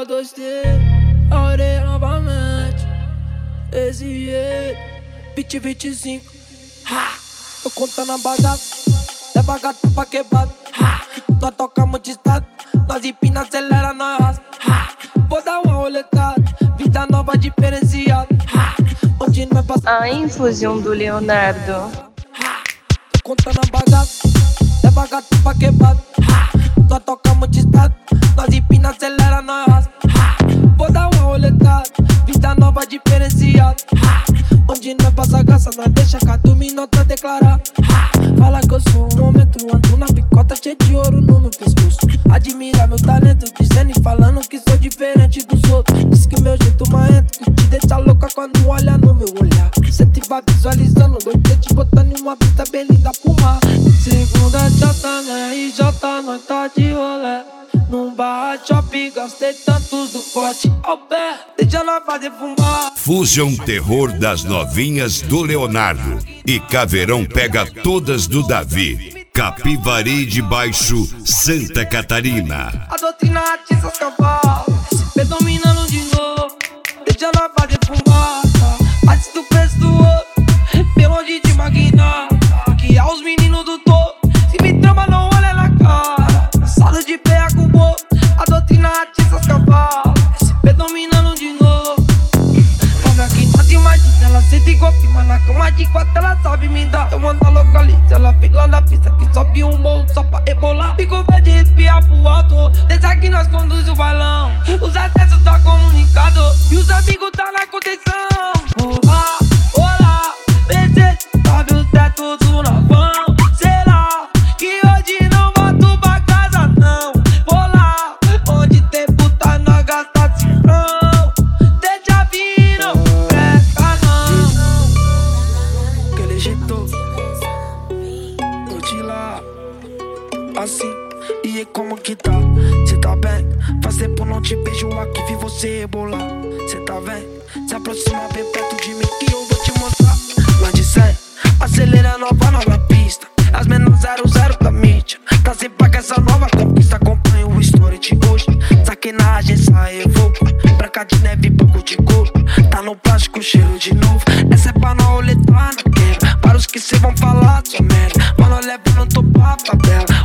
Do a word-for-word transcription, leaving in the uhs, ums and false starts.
dois T, orei novamente. Esse jeito, vinte, vinte e cinco. Ha! Tô contando a bagaça, leva gato pra quebrado. Ha! Nós tocamos de estado, nós empina, acelera, nós raspa. Ha! Vou dar uma roletada, vida nova diferenciada. Ha! Onde nós passamos. A infusão do Leonardo. Ha! Tô contando a bagaça, leva gato pra quebrado. Ha! Nós tocamos de estado, nós empina, acelera, nós raspa. Ha! Vou dar uma roletada, vida nova diferenciada. Ha! Onde nós passa graça, nós deixa cada minuto declarar. Ha! Fala que eu sou um momento, ando na picota cheio de ouro no meu pescoço. Admira meu talento, dizendo e falando que sou diferente dos outros. Diz que meu jeito marrento, que te deixa louca quando olha no meu olhar. Cê te vai visualizando, dois te botando em uma vista bem linda pro mar. Segunda J na R J, nós tá de rolê. Num bar shopping, gastei tantos do corte ao pé. Deixa nós fazer fumar. Fusion Terror das novinhas do Leonardo e Caveirão pega todas do Davi. Capivari de Baixo, Santa Catarina. A doutrina atiça os cavalos, S P dominando de novo. Deixa nós fazer fumar. Antes do preço do ouro, pelo onde de magnata. Que aos meninos do topo, se me trama não olha na cara. Cansado de pé com o bobo, a doutrina atiça os cavalos, S P dominando de novo. Olha aqui, nós imagina, ela senta igual firma na cama de quatro, ela sabe me dar. Eu mando a localiza, ela vem lá na pista que sobe um morro só pra rebolar. Fico verde de espiar pro alto, desde aqui nós conduz o bailão. Os acessos tá comunicado e os amigos tá na contenção. Olá, olá, B C, sabe os tetos do navão. Será que hoje não volto pra casa não? Vou lá, onde tem puta nós gasta cifrão. Deixa vir, não presta não. Aquele jeito, curte lá, assim, e aí como que tá? Cê tá bem? Faz tempo não te vejo aqui, vi você rebolar. Cê tá bem? Se aproxima bem perto de mim que eu vou te mostrar. Lá de cem, acelera nova, nova pista. As menos zero, zero da mídia. Tá sem paga essa nova conquista. Acompanha o story de hoje. Saquei na agência, evoco. Branca de neve, pouco de couro. Tá no plástico, cheiro de novo. Essa é pra não roletar na quebra. Para os que cê vão falar sua merda. Mano, leva no topo a favela.